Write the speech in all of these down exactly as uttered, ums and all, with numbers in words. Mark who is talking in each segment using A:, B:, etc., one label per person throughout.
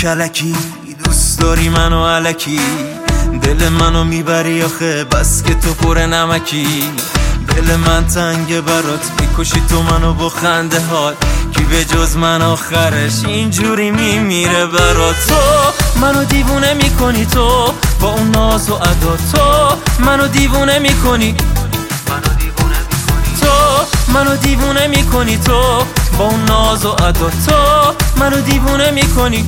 A: کلکی، دوست داری منو الکی، دل منو میبری آخه بس که تو پر نمکی. دل من تنگه برات، میکشی تو منو با خنده هات، کی به جز من آخرش اینجوری میمیره برات. تو منو دیوونه میکنی، تو با اون ناز و ادا، تو منو دیوونه میکنی، تو منو دیوونه میکنی، تو با اون ناز و ادا، تو منو دیوونه میکنی.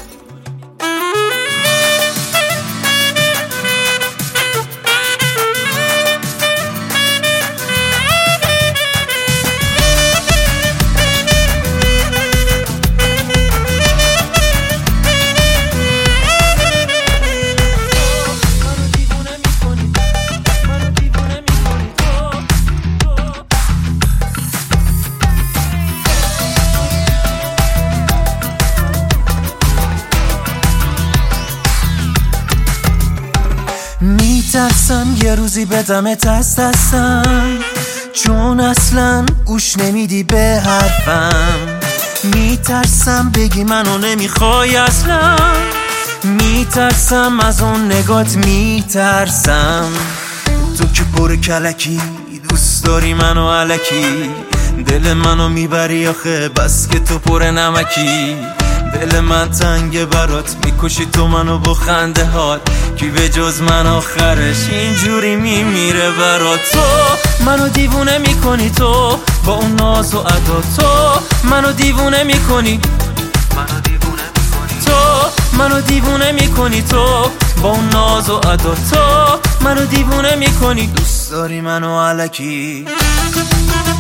A: میترسم یه روزی بدمت از دستم، چون اصلا گوش نمیدی به حرفم. میترسم بگی منو نمیخوای اصلا، میترسم از اون نگات، میترسم تو که پر کلکی، دوست داری منو الکی، دل منو میبری آخه بس که تو پر نمکی. دل من تنگه برات، میکشی تو منو با خنده هات، کی به جز من آخرش اینجوری میمیره برات. تو منو دیوونه میکنی، تو با اون ناز و ادا، تو منو دیوونه میکنی، تو منو دیوونه میکنی، تو با اون ناز و ادا، تو منو دیوونه میکنی. دوست داری منو الکی.